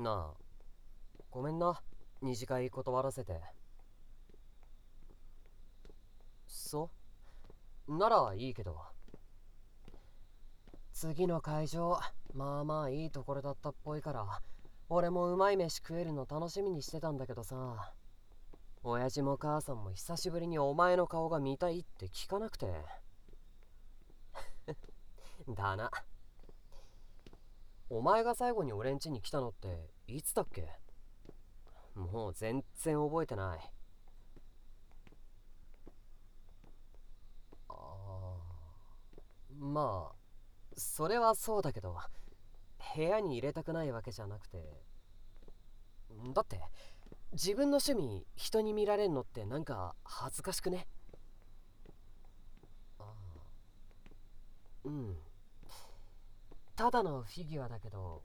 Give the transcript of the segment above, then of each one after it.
なあ、ごめんな、二次会断らせて。そうならいいけど。次の会場、まあまあいいところだったっぽいから、俺もうまい飯食えるの楽しみにしてたんだけどさ、親父も母さんも久しぶりにお前の顔が見たいって聞かなくて。だな。お前が最後に俺ん家に来たのっていつだっけ？もう全然覚えてない。あまあ、それはそうだけど、部屋に入れたくないわけじゃなくて、だって自分の趣味人に見られんのってなんか恥ずかしくね？あうん。ただのフィギュアだけど、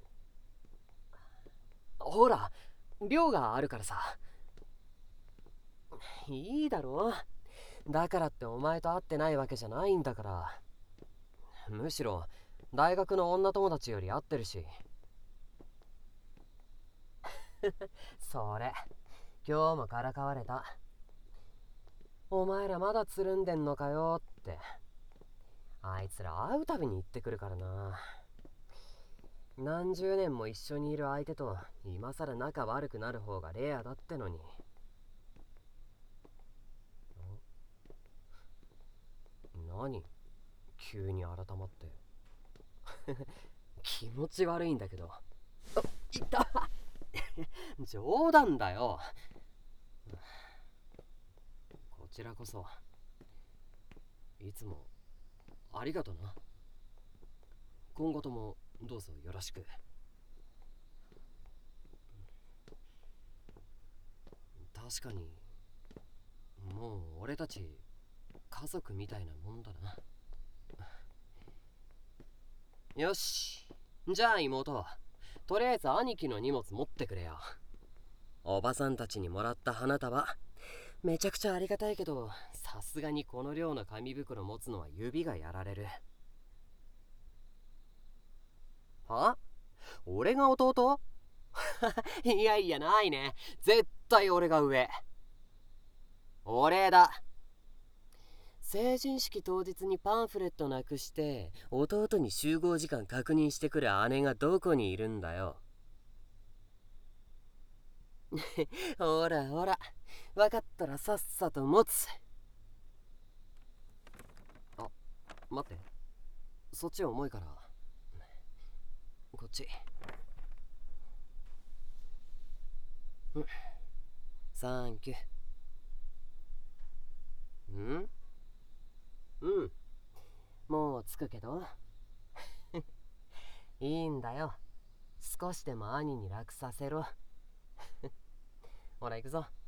ほら、量があるからさ。いいだろ。だからってお前と会ってないわけじゃないんだから。むしろ大学の女友達より会ってるし。それ今日もからかわれた。お前らまだつるんでんのかよって。あいつら会うたびに言ってくるからな。何十年も一緒にいる相手と今さら仲悪くなる方がレアだってのに。何急に改まって。気持ち悪いんだけど。いった冗談だよ。こちらこそいつもありがとな。今後ともどうぞよろしく。確かにもう俺たち家族みたいなもんだな。よし、じゃあ妹、とりあえず兄貴の荷物持ってくれよ。おばさんたちにもらった花束めちゃくちゃありがたいけど、さすがにこの量の紙袋持つのは指がやられる。は？俺が弟？いやいやないね。絶対俺が上。俺だ。成人式当日にパンフレットなくして弟に集合時間確認してくる姉がどこにいるんだよ。ほらほら、分かったらさっさと持つ。あ、待って、そっち重いからこっち。うん、サンキュー。うん、もう着くけど。いいんだよ、少しでも兄に楽させろ。ほら行くぞ。